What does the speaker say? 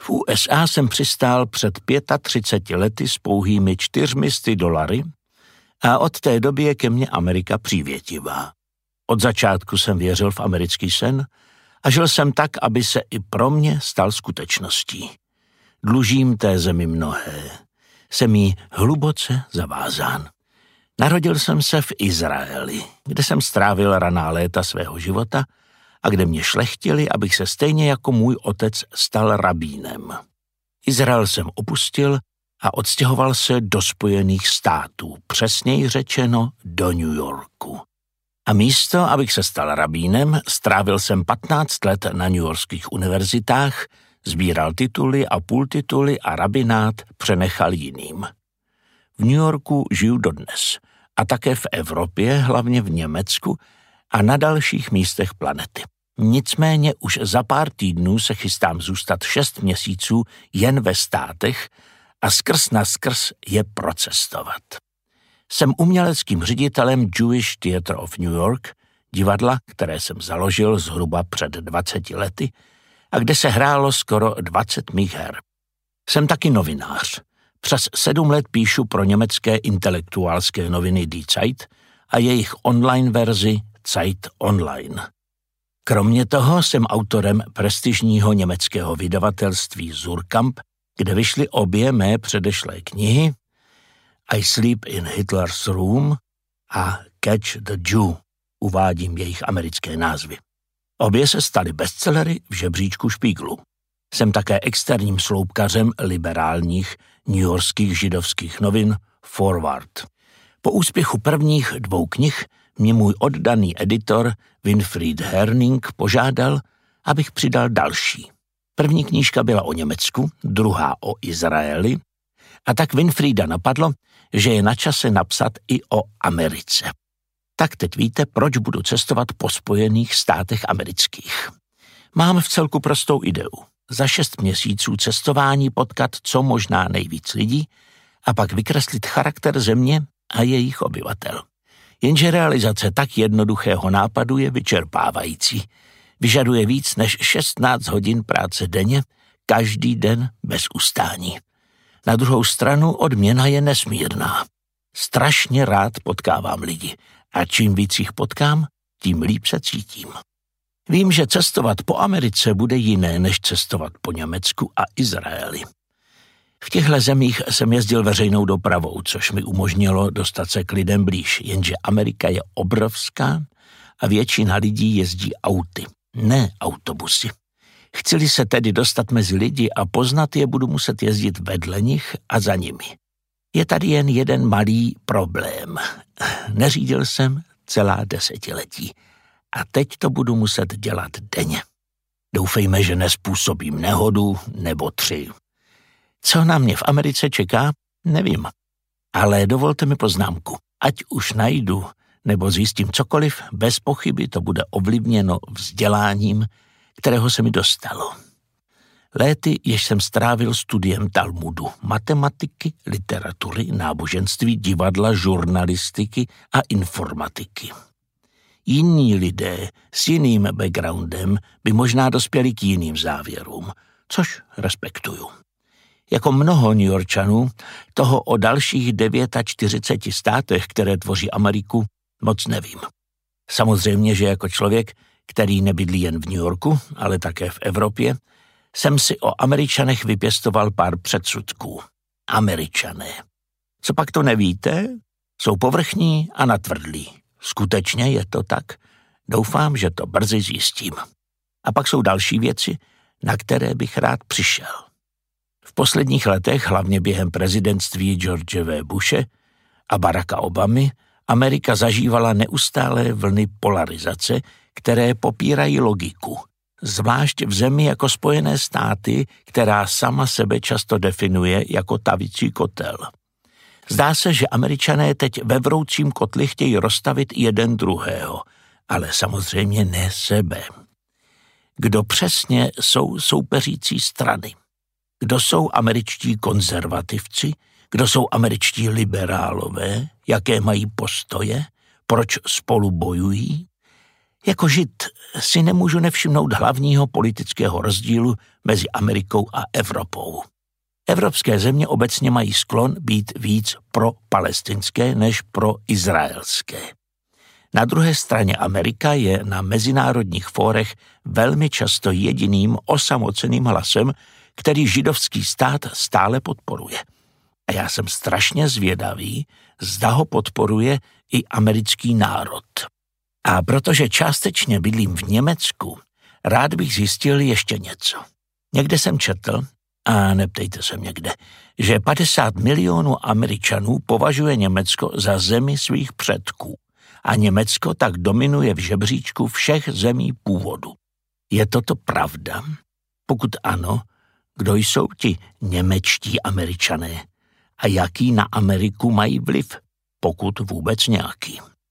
V USA jsem přistál před 35 lety s pouhými $400 a od té doby je ke mně Amerika přívětivá. Od začátku jsem věřil v americký sen a žil jsem tak, aby se i pro mě stal skutečností. Dlužím té zemi mnohé. Jsem jí hluboce zavázán. Narodil jsem se v Izraeli, kde jsem strávil raná léta svého života a kde mě šlechtili, abych se stejně jako můj otec stal rabínem. Izrael jsem opustil a odstěhoval se do Spojených států, přesněji řečeno do New Yorku. A místo, abych se stal rabínem, strávil jsem 15 let na newyorských univerzitách, sbíral tituly a půltituly a rabinát přenechal jiným. V New Yorku žiju dodnes a také v Evropě, hlavně v Německu a na dalších místech planety. Nicméně už za pár týdnů se chystám zůstat 6 měsíců jen ve státech a skrz na skrz je procestovat. Jsem uměleckým ředitelem Jewish Theatre of New York, divadla, které jsem založil zhruba před 20 lety a kde se hrálo skoro 20 mých her. Jsem taky novinář. Přes 7 let píšu pro německé intelektuálské noviny Die Zeit a jejich online verzi Zeit Online. Kromě toho jsem autorem prestižního německého vydavatelství Suhrkamp, kde vyšly obě mé předešlé knihy I Sleep in Hitler's Room a Catch the Jew, uvádím jejich americké názvy. Obě se staly bestsellery v žebříčku Špíglu. Jsem také externím sloupkařem liberálních newyorských židovských novin Forward. Po úspěchu prvních 2 knih mě můj oddaný editor Winfried Herning požádal, abych přidal další. První knížka byla o Německu, druhá o Izraeli a tak Winfrieda napadlo, že je na čase napsat i o Americe. Tak teď víte, proč budu cestovat po Spojených státech amerických. Mám vcelku prostou ideu. Za 6 měsíců cestování potkat co možná nejvíc lidí a pak vykreslit charakter země a jejich obyvatel. Jenže realizace tak jednoduchého nápadu je vyčerpávající. Vyžaduje víc než 16 hodin práce denně, každý den bez ustání. Na druhou stranu odměna je nesmírná. Strašně rád potkávám lidi a čím víc jich potkám, tím líp se cítím. Vím, že cestovat po Americe bude jiné, než cestovat po Německu a Izraeli. V těchto zemích jsem jezdil veřejnou dopravou, což mi umožnilo dostat se k lidem blíž, jenže Amerika je obrovská a většina lidí jezdí auty, ne autobusy. Chci-li se tedy dostat mezi lidi a poznat je, budu muset jezdit vedle nich a za nimi. Je tady jen jeden malý problém. Neřídil jsem celá desetiletí a teď to budu muset dělat denně. Doufejme, že nespůsobím nehodu nebo 3. Co na mě v Americe čeká, nevím. Ale dovolte mi poznámku. Ať už najdu nebo zjistím cokoliv, bez pochyby to bude ovlivněno vzděláním, kterého se mi dostalo. Léty, jež jsem strávil studiem Talmudu, matematiky, literatury, náboženství, divadla, žurnalistiky a informatiky. Jiní lidé s jiným backgroundem by možná dospěli k jiným závěrům, což respektuju. Jako mnoho Newyorčanů, toho o dalších 49 státech, které tvoří Ameriku, moc nevím. Samozřejmě, že jako člověk, který nebydlí jen v New Yorku, ale také v Evropě, jsem si o Američanech vypěstoval pár předsudků. Američané. Co pak to nevíte? Jsou povrchní a natvrdlí. Skutečně je to tak? Doufám, že to brzy zjistím. A pak jsou další věci, na které bych rád přišel. V posledních letech, hlavně během prezidentství George W. Bushe a Baracka Obamy, Amerika zažívala neustálé vlny polarizace, které popírají logiku. Zvlášť v zemi jako Spojené státy, která sama sebe často definuje jako tavící kotel. Zdá se, že Američané teď ve vroucím kotli chtějí rozstavit jeden druhého, ale samozřejmě ne sebe. Kdo přesně jsou soupeřící strany? Kdo jsou američtí konzervativci? Kdo jsou američtí liberálové? Jaké mají postoje? Proč spolu bojují? Jako Žid si nemůžu nevšimnout hlavního politického rozdílu mezi Amerikou a Evropou. Evropské země obecně mají sklon být víc pro palestinské než pro izraelské. Na druhé straně Amerika je na mezinárodních fórech velmi často jediným osamoceným hlasem, který židovský stát stále podporuje. A já jsem strašně zvědavý, zda ho podporuje i americký národ. A protože částečně bydlím v Německu, rád bych zjistil ještě něco. Někde jsem četl, a neptejte se mě kde, že 50 milionů Američanů považuje Německo za zemi svých předků a Německo tak dominuje v žebříčku všech zemí původu. Je toto pravda? Pokud ano, kdo jsou ti němečtí Američané a jaký na Ameriku mají vliv, pokud vůbec nějaký?